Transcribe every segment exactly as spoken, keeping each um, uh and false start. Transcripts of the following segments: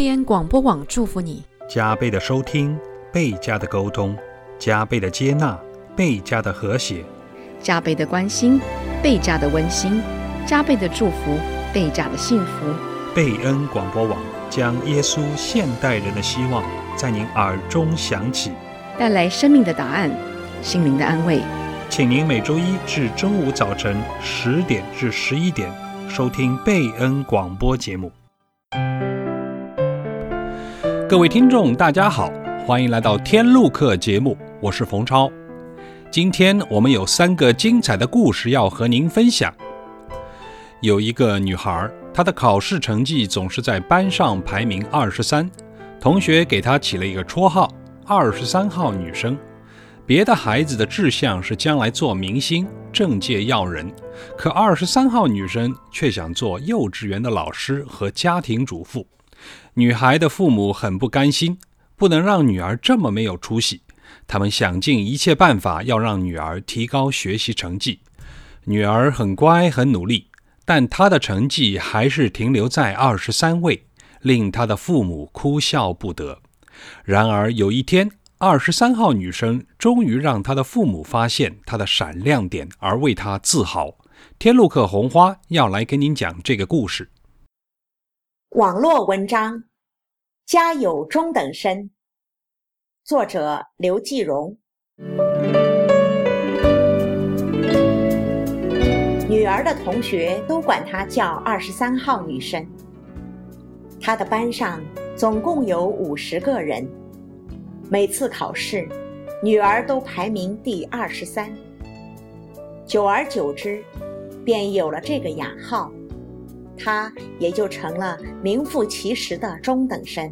贝恩广播网祝福你， 加倍的收听，倍加的沟通，加倍的接纳，倍加的和谐， 加倍的关心，倍加的温馨，加倍的祝福，倍加的幸福。 贝恩广播网将耶稣现代人的希望在您耳中响起， 带来生命的答案，心灵的安慰。 请您每周一至周五早晨十点至十一点收听贝恩广播节目。各位听众大家好，欢迎来到天路客节目，我是冯超。今天我们有三个精彩的故事要和您分享。有一个女孩，她的考试成绩总是在班上排名二十三，同学给她起了一个绰号二十三号女生。别的孩子的志向是将来做明星、政界要人，可二十三号女生却想做幼稚园的老师和家庭主妇。女孩的父母很不甘心，不能让女儿这么没有出息，他们想尽一切办法要让女儿提高学习成绩。女儿很乖很努力，但她的成绩还是停留在二十三位，令她的父母哭笑不得。然而有一天，二十三号女生终于让她的父母发现她的闪亮点，而为她自豪。天路客红花要来跟您讲这个故事。 网络文章，家有中等生，作者刘继荣。女儿的同学都管她叫二十三号女生。她的班上总共有五十个人，每次考试，女儿都排名第二十三。久而久之，便有了这个雅号，她也就成了名副其实的中等生。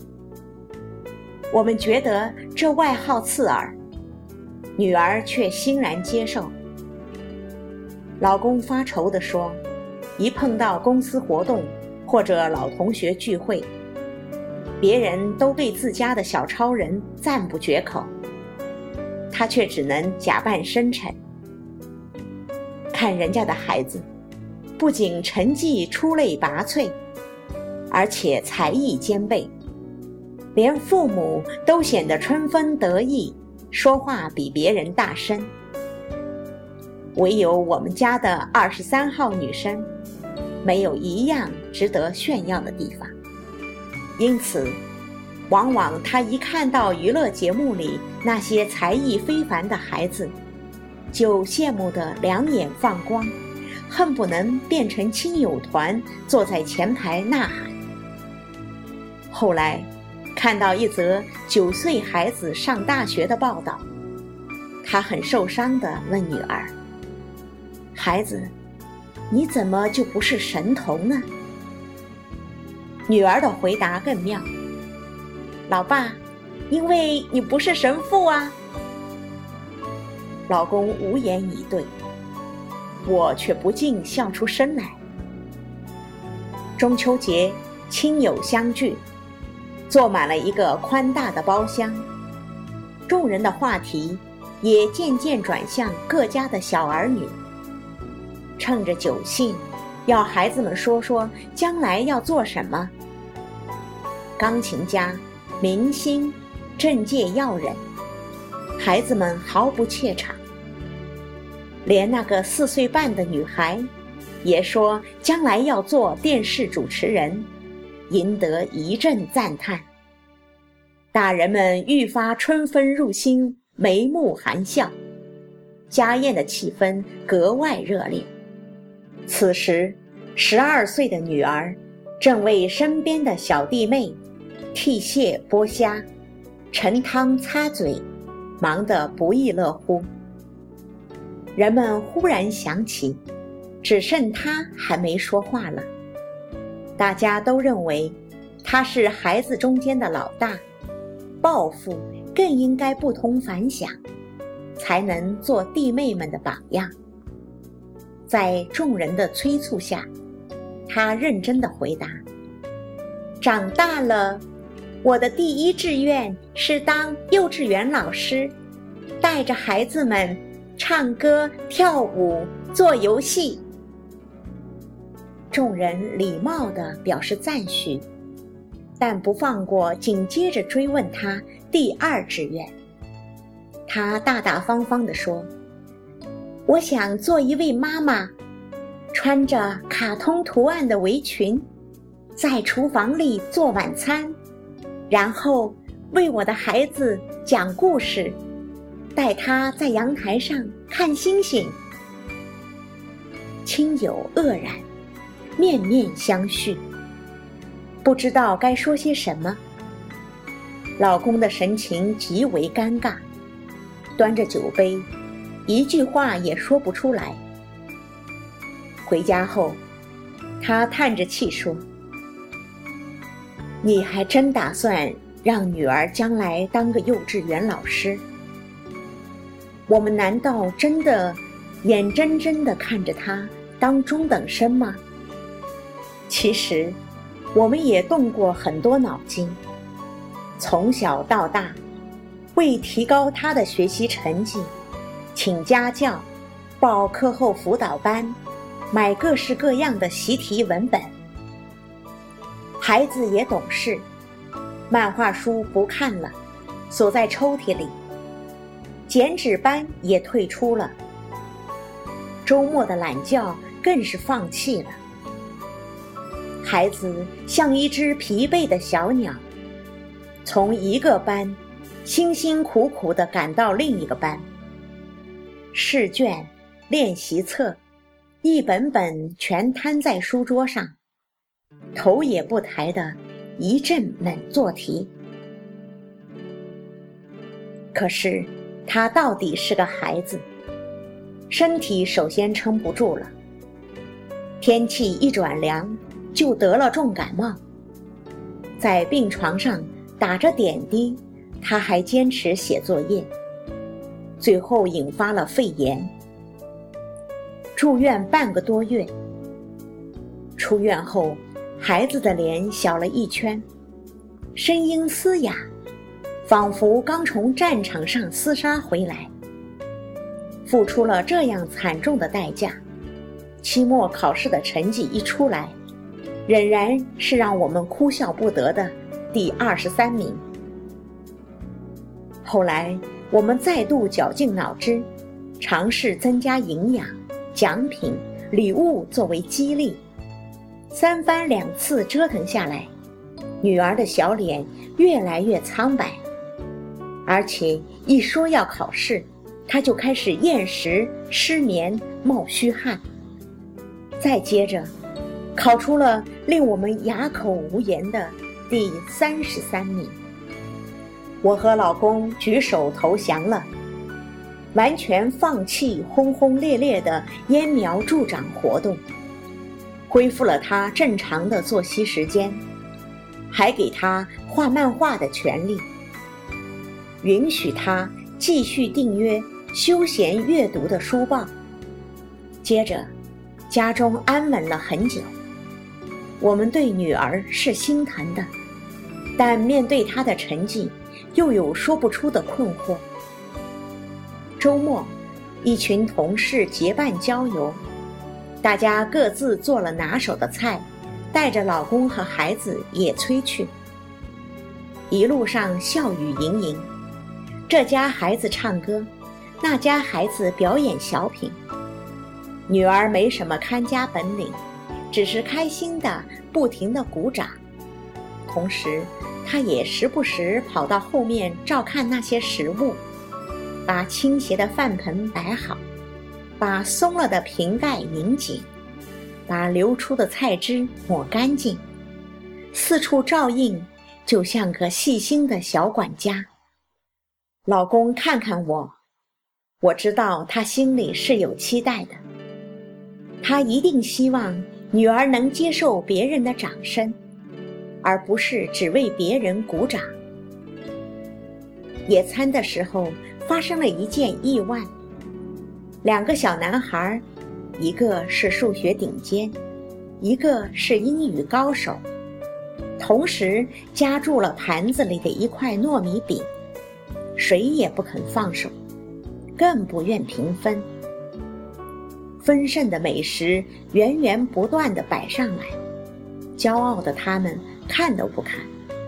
我们觉得这外号刺耳，女儿却欣然接受。老公发愁地说，一碰到公司活动或者老同学聚会，别人都对自家的小超人赞不绝口，他却只能假扮深沉。看人家的孩子，不仅成绩出类拔萃，而且才艺兼备，连父母都显得春风得意，说话比别人大声。唯有我们家的二十三号女生，没有一样值得炫耀的地方。因此，往往她一看到娱乐节目里那些才艺非凡的孩子，就羡慕得两眼放光，恨不能变成亲友团，坐在前排呐喊。后来看到一则九岁孩子上大学的报道，他很受伤地问女儿，孩子，你怎么就不是神童呢？女儿的回答更妙，老爸，因为你不是神父啊。老公无言以对，我却不禁笑出声来。中秋节，亲友相聚，坐满了一个宽大的包厢，众人的话题也渐渐转向各家的小儿女。趁着酒兴，要孩子们说说将来要做什么。钢琴家、明星、政界要人，孩子们毫不怯场。连那个四岁半的女孩也说将来要做电视主持人，赢得一阵赞叹。大人们愈发春风入心，眉目含笑，家宴的气氛格外热烈。此时十二岁的女儿正为身边的小弟妹剔蟹剥虾，盛汤擦嘴，忙得不亦乐乎。人们忽然想起，只剩她还没说话了。大家都认为她是孩子中间的老大，抱负更应该不同凡响，才能做弟妹们的榜样。在众人的催促下，她认真地回答，长大了，我的第一志愿是当幼稚园老师，带着孩子们唱歌、跳舞、做游戏。众人礼貌地表示赞许， 但不放过紧接着追问他第二志愿。他大大方方地说，我想做一位妈妈，穿着卡通图案的围裙，在厨房里做晚餐，然后为我的孩子讲故事，带他在阳台上看星星。亲友愕然，面面相觑，不知道该说些什么。老公的神情极为尴尬，端着酒杯，一句话也说不出来。回家后，他叹着气说，你还真打算让女儿将来当个幼稚园老师？我们难道真的眼睁睁地看着她当中等生吗？其实我们也动过很多脑筋，从小到大，为提高她的学习成绩，请家教，报课后辅导班，买各式各样的习题文本。孩子也懂事，漫画书不看了，锁在抽屉里，剪纸班也退出了，周末的懒觉更是放弃了。孩子像一只疲惫的小鸟，从一个班辛辛苦苦地赶到另一个班，试卷、练习册一本本全摊在书桌上，头也不抬地一阵猛做题。可是他到底是个孩子，身体首先撑不住了，天气一转凉就得了重感冒，在病床上打着点滴，他还坚持写作业，最后引发了肺炎，住院半个多月。出院后，孩子的脸小了一圈，声音嘶哑，仿佛刚从战场上厮杀回来。付出了这样惨重的代价，期末考试的成绩一出来，仍然是让我们哭笑不得的第二十三名。后来我们再度绞尽脑汁，尝试增加营养、奖品、礼物作为激励。三番两次折腾下来，女儿的小脸越来越苍白，而且一说要考试，她就开始厌食、失眠、冒虚汗。再接着考出了令我们哑口无言的第三十三名。我和老公举手投降了，完全放弃轰轰烈烈的揠苗助长活动，恢复了他正常的作息时间，还给他画漫画的权利，允许他继续订阅休闲阅读的书报。接着家中安稳了很久，我们对女儿是心疼的，但面对她的成绩又有说不出的困惑。周末一群同事结伴郊游，大家各自做了拿手的菜，带着老公和孩子野炊去。一路上笑语盈盈，这家孩子唱歌，那家孩子表演小品。女儿没什么看家本领，只是开心的不停地鼓掌，同时她也时不时跑到后面照看那些食物，把倾斜的饭盆摆好，把松了的瓶盖拧紧，把流出的菜汁抹干净，四处照应，就像个细心的小管家。老公看看我，我知道他心里是有期待的，他一定希望女儿能接受别人的掌声，而不是只为别人鼓掌。野餐的时候发生了一件意外，两个小男孩，一个是数学顶尖，一个是英语高手，同时夹住了盘子里的一块糯米饼，谁也不肯放手，更不愿平分。丰盛的美食源源不断地摆上来，骄傲的他们看都不看，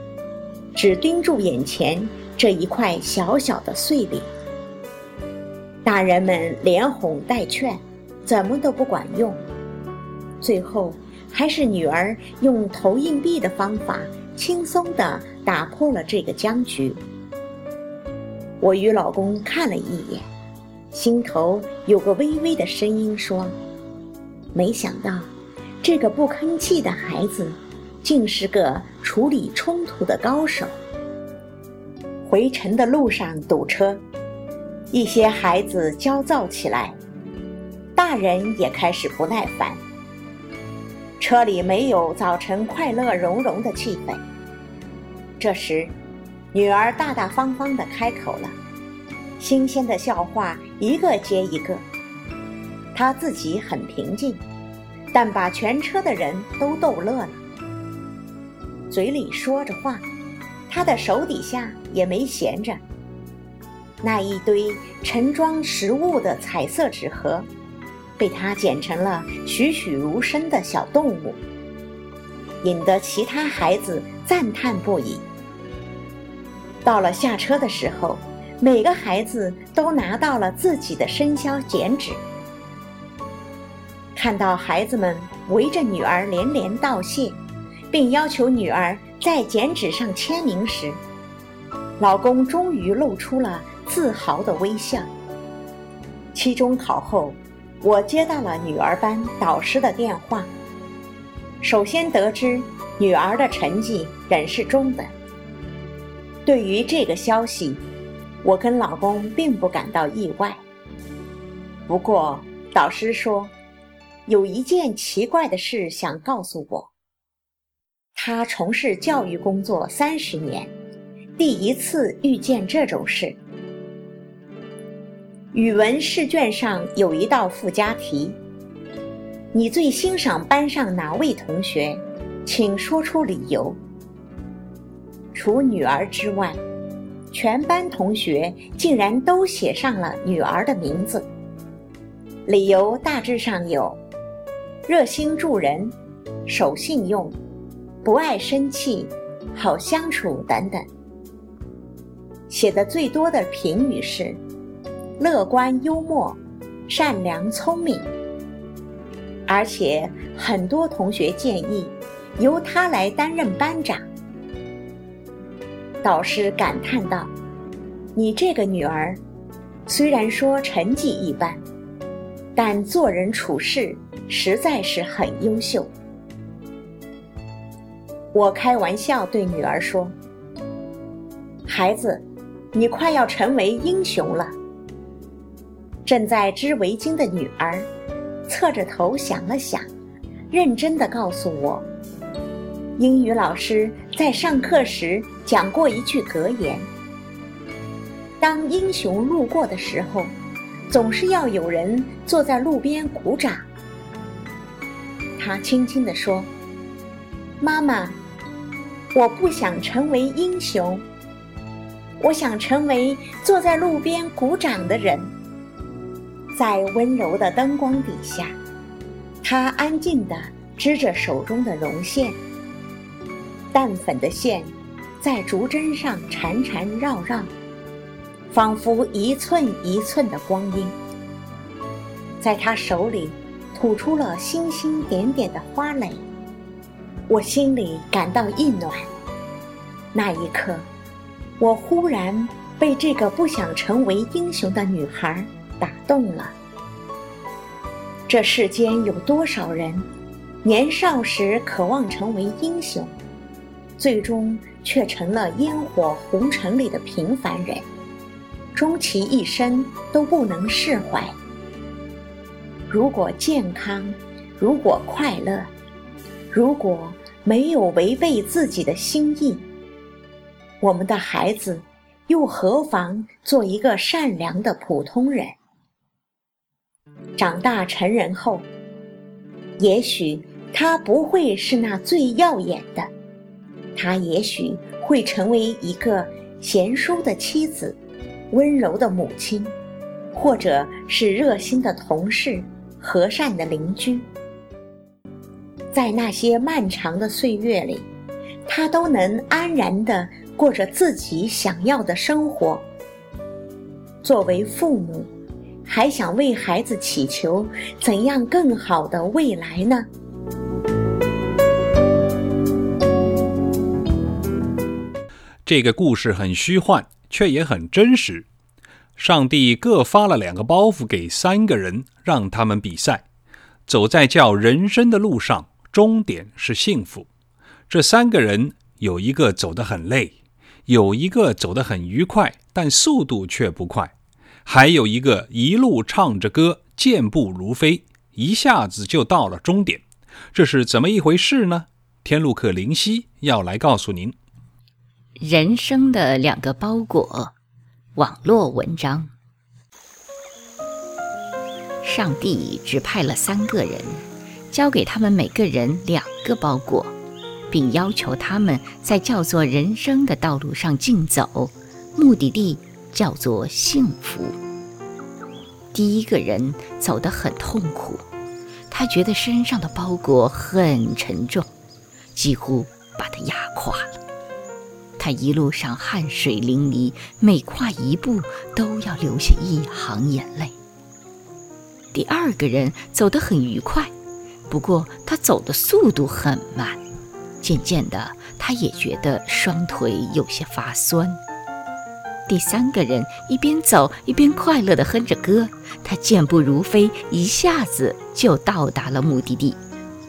只盯住眼前这一块小小的碎饼。大人们连哄带劝，怎么都不管用，最后还是女儿用投硬币的方法轻松地打破了这个僵局。我与老公看了一眼，心头有个微微的声音说，没想到这个不吭气的孩子竟是个处理冲突的高手。回程的路上堵车，一些孩子焦躁起来，大人也开始不耐烦。车里没有早晨快乐融融的气氛。这时，女儿大大方方地开口了，新鲜的笑话一个接一个。她自己很平静，但把全车的人都逗乐了。嘴里说着话，她的手底下也没闲着。那一堆盛装食物的彩色纸盒，被她剪成了栩栩如生的小动物，引得其他孩子赞叹不已。到了下车的时候，每个孩子都拿到了自己的生肖剪纸。看到孩子们围着女儿连连道谢，并要求女儿在剪纸上签名时，老公终于露出了自豪的微笑。期中考后，我接到了女儿班导师的电话，首先得知女儿的成绩仍是中等。对于这个消息，我跟老公并不感到意外。不过导师说，有一件奇怪的事想告诉我。他从事教育工作三十年，第一次遇见这种事。语文试卷上有一道附加题，你最欣赏班上哪位同学？请说出理由。除女儿之外，全班同学竟然都写上了女儿的名字。理由大致上有：热心助人、守信用、不爱生气、好相处等等。写的最多的评语是乐观幽默、善良聪明，而且很多同学建议由他来担任班长。导师感叹道，你这个女儿虽然说成绩一般，但做人处事实在是很优秀。我开玩笑对女儿说，孩子，你快要成为英雄了。正在织围巾的女儿侧着头想了想，认真地告诉我，英语老师在上课时讲过一句格言，当英雄路过的时候，总是要有人坐在路边鼓掌。他轻轻地说，妈妈，我不想成为英雄，我想成为坐在路边鼓掌的人。在温柔的灯光底下，他安静地织着手中的绒线，淡粉的线在竹针上缠缠绕绕，仿佛一寸一寸的光阴。在他手里吐出了星星点点的花蕾，我心里感到一暖。那一刻，我忽然被这个不想成为英雄的女孩打动了。这世间有多少人年少时渴望成为英雄，最终却成了烟火红尘里的平凡人，终其一生都不能释怀。如果健康，如果快乐，如果没有违背自己的心意，我们的孩子又何妨做一个善良的普通人？长大成人后，也许他不会是那最耀眼的，他也许会成为一个贤淑的妻子，温柔的母亲，或者是热心的同事，和善的邻居。在那些漫长的岁月里，他都能安然地过着自己想要的生活。作为父母，还想为孩子祈求怎样更好的未来呢？ 这个故事很虚幻，却也很真实。上帝各发了两个包袱给三个人，让他们比赛，走在叫人生的路上，终点是幸福。这三个人有一个走得很累，有一个走得很愉快，但速度却不快，还有一个一路唱着歌，健步如飞，一下子就到了终点。这是怎么一回事呢？天路客灵犀要来告诉您。 人生的两个包裹，网络文章。上帝只派了三个人，交给他们每个人两个包裹，并要求他们在叫做人生的道路上竞走，目的地叫做幸福。第一个人走得很痛苦，他觉得身上的包裹很沉重，几乎把他压垮了。他一路上汗水淋漓，每跨一步都要流下一行眼泪。第二个人走得很愉快，不过他走的速度很慢，渐渐的他也觉得双腿有些发酸。第三个人一边走一边快乐地哼着歌，他健步如飞，一下子就到达了目的地。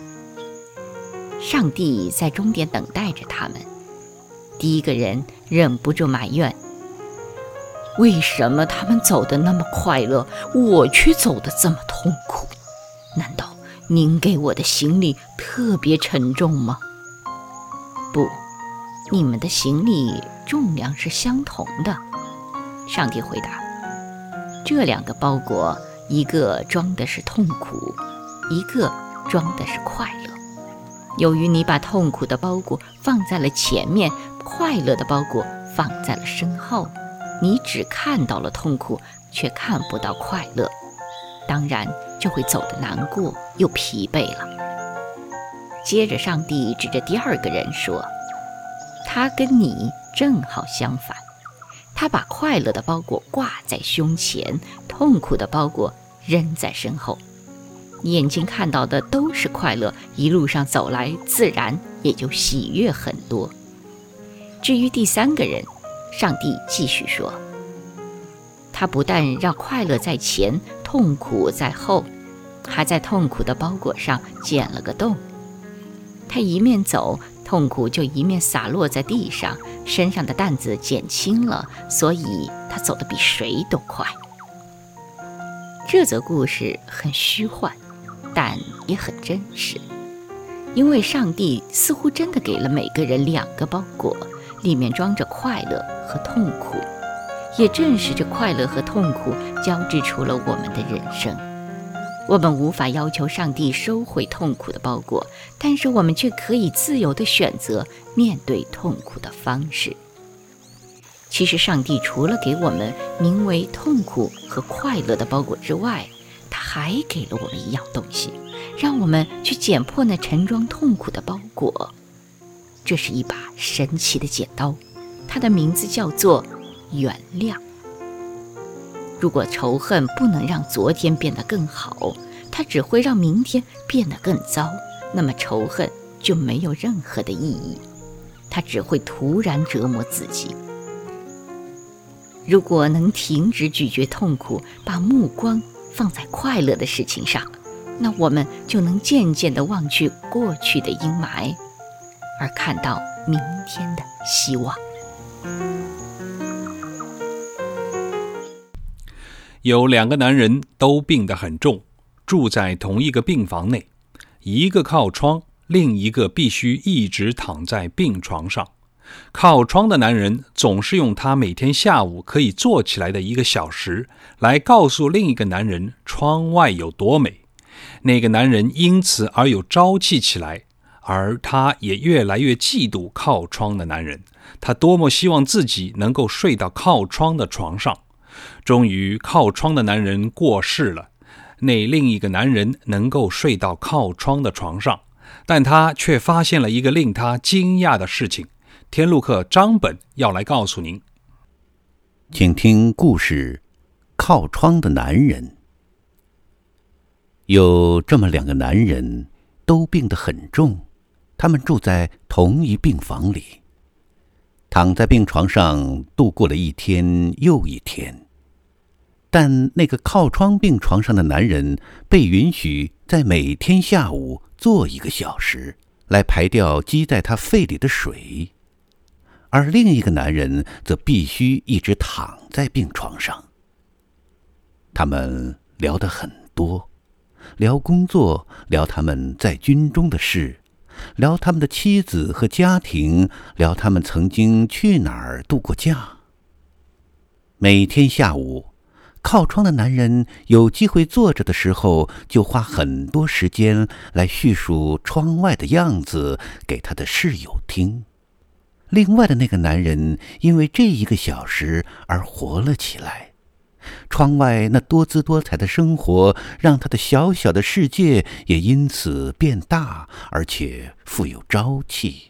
上帝在终点等待着他们。第一个人忍不住埋怨，为什么他们走得那么快乐，我却走得这么痛苦？难道您给我的行李特别沉重吗？不，你们的行李重量是相同的。上帝回答，这两个包裹，一个装的是痛苦，一个装的是快乐。由于你把痛苦的包裹放在了前面，快乐的包裹放在了身后，你只看到了痛苦，却看不到快乐，当然就会走得难过又疲惫了。接着上帝指着第二个人说，他跟你正好相反，他把快乐的包裹挂在胸前，痛苦的包裹扔在身后。眼睛看到的都是快乐，一路上走来，自然也就喜悦很多。至于第三个人，上帝继续说，他不但让快乐在前，痛苦在后，还在痛苦的包裹上剪了个洞。他一面走，痛苦就一面洒落在地上，身上的担子减轻了，所以他走得比谁都快。这则故事很虚幻，但也很真实，因为上帝似乎真的给了每个人两个包裹，里面装着快乐和痛苦，也正是这快乐和痛苦交织出了我们的人生。我们无法要求上帝收回痛苦的包裹，但是我们却可以自由地选择面对痛苦的方式。其实上帝除了给我们名为痛苦和快乐的包裹之外，他还给了我们一样东西，让我们去剪破那盛装痛苦的包裹。这是一把神奇的剪刀，它的名字叫做原谅。如果仇恨不能让昨天变得更好，它只会让明天变得更糟，那么仇恨就没有任何的意义，它只会突然折磨自己。如果能停止咀嚼痛苦，把目光放在快乐的事情上，那我们就能渐渐地忘去过去的阴霾，而看到明天的希望。 有两个男人都病得很重，住在同一个病房内，一个靠窗，另一个必须一直躺在病床上。靠窗的男人总是用他每天下午可以坐起来的一个小时来告诉另一个男人窗外有多美。那个男人因此而有朝气起来，而他也越来越嫉妒靠窗的男人，他多么希望自己能够睡到靠窗的床上。终于靠窗的男人过世了，那另一个男人能够睡到靠窗的床上，但他却发现了一个令他惊讶的事情。 天路客张本要来告诉您。 请听故事《靠窗的男人》。有这么两个男人，都病得很重，他们住在同一病房里，躺在病床上度过了一天又一天。但那个靠窗病床上的男人被允许在每天下午坐一个小时，来排掉积在他肺里的水，而另一个男人则必须一直躺在病床上。他们聊得很多，聊工作，聊他们在军中的事，聊他们的妻子和家庭，聊他们曾经去哪儿度过假。每天下午，靠窗的男人有机会坐着的时候，就花很多时间来叙述窗外的样子给他的室友听。另外的那个男人因为这一个小时而活了起来，窗外那多姿多彩的生活让他的小小的世界也因此变大，而且富有朝气。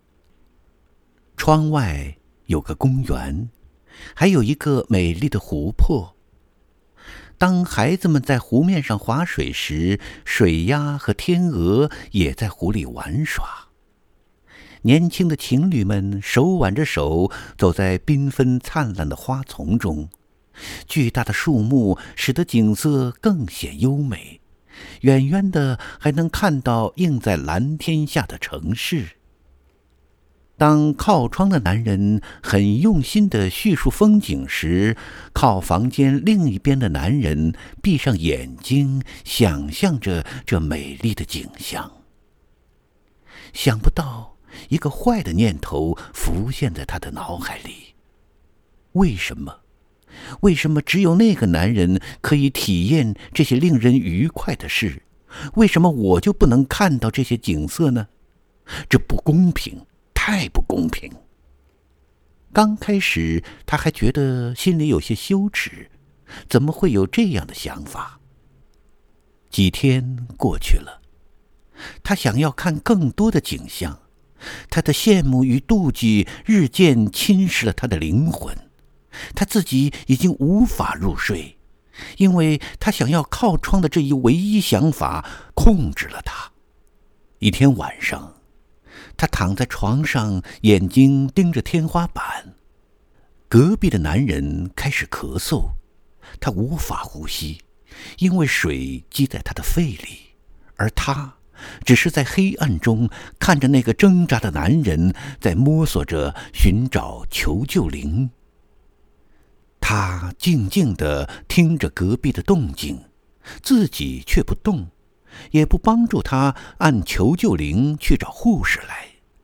窗外有个公园，还有一个美丽的湖泊。当孩子们在湖面上划水时，水鸭和天鹅也在湖里玩耍。年轻的情侣们手挽着手走在缤纷灿烂的花丛中，巨大的树木使得景色更显优美，远远的还能看到映在蓝天下的城市。当靠窗的男人很用心地叙述风景时，靠房间另一边的男人闭上眼睛，想象着这美丽的景象。想不到一个坏的念头浮现在他的脑海里。为什么？为什么只有那个男人可以体验这些令人愉快的事？为什么我就不能看到这些景色呢？这不公平，太不公平。刚开始他还觉得心里有些羞耻，怎么会有这样的想法？几天过去了，他想要看更多的景象，他的羡慕与妒忌日渐侵蚀了他的灵魂，他自己已经无法入睡，因为他想要靠窗的这一唯一想法控制了他。一天晚上，他躺在床上，眼睛盯着天花板。隔壁的男人开始咳嗽，他无法呼吸，因为水积在他的肺里，而他只是在黑暗中看着那个挣扎的男人在摸索着寻找求救铃。他静静地听着隔壁的动静，自己却不动，也不帮助他按求救铃去找护士来。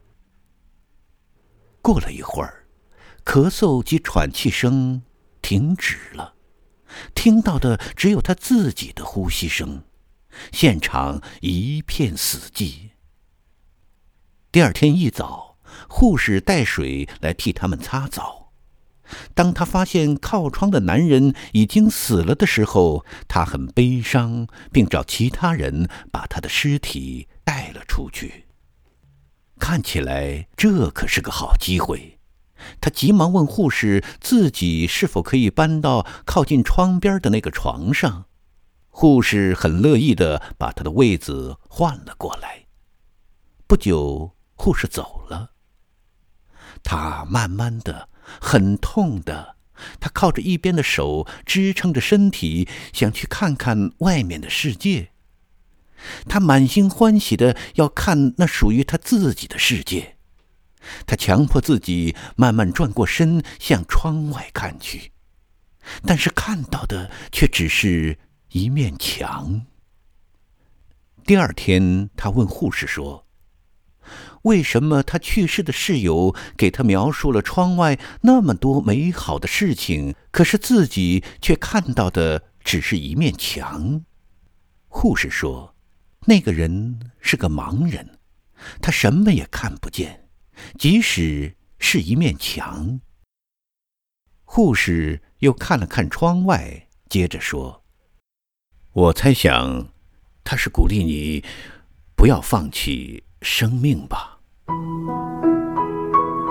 过了一会儿，咳嗽及喘气声停止了，听到的只有他自己的呼吸声，现场一片死寂。第二天一早，护士带水来替他们擦澡。当他发现靠窗的男人已经死了的时候，他很悲伤，并找其他人把他的尸体带了出去。看起来这可是个好机会，他急忙问护士自己是否可以搬到靠近窗边的那个床上。护士很乐意地把他的位子换了过来。不久，护士走了。他慢慢的，很痛的，他靠着一边的手支撑着身体，想去看看外面的世界。他满心欢喜的要看那属于他自己的世界。他强迫自己慢慢转过身，向窗外看去，但是看到的却只是一面墙。第二天，他问护士说，为什么他去世的室友给他描述了窗外那么多美好的事情，可是自己却看到的只是一面墙？护士说，那个人是个盲人，他什么也看不见，即使是一面墙。护士又看了看窗外，接着说，我猜想他是鼓励你不要放弃生命吧。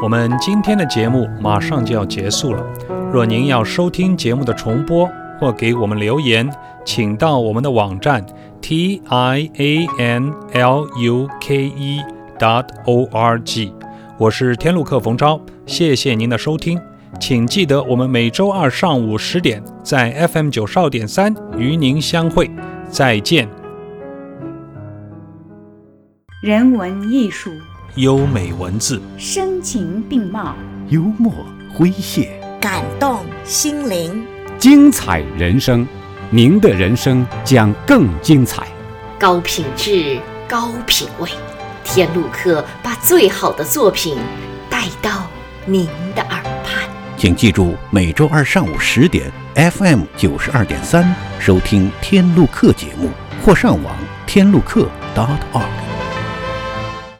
我们今天的节目马上就要结束了。若您要收听节目的重播或给我们留言，请到我们的网站 t i a n l u k e dot o r g。 我是天路客冯超，谢谢您的收听。请记得我们每周二上午十点在 F M 九十二点三与您相会，再见。 人文艺术， 优美文字， 声情并茂， 幽默诙谐， 感动心灵， 精彩人生，您的人生将更精彩。 高品质，高品味，天路客把最好的作品带到您的耳畔。 请记住，每周二上午十点 F M 九十二点三收听天路客节目，或上网天路客 .org。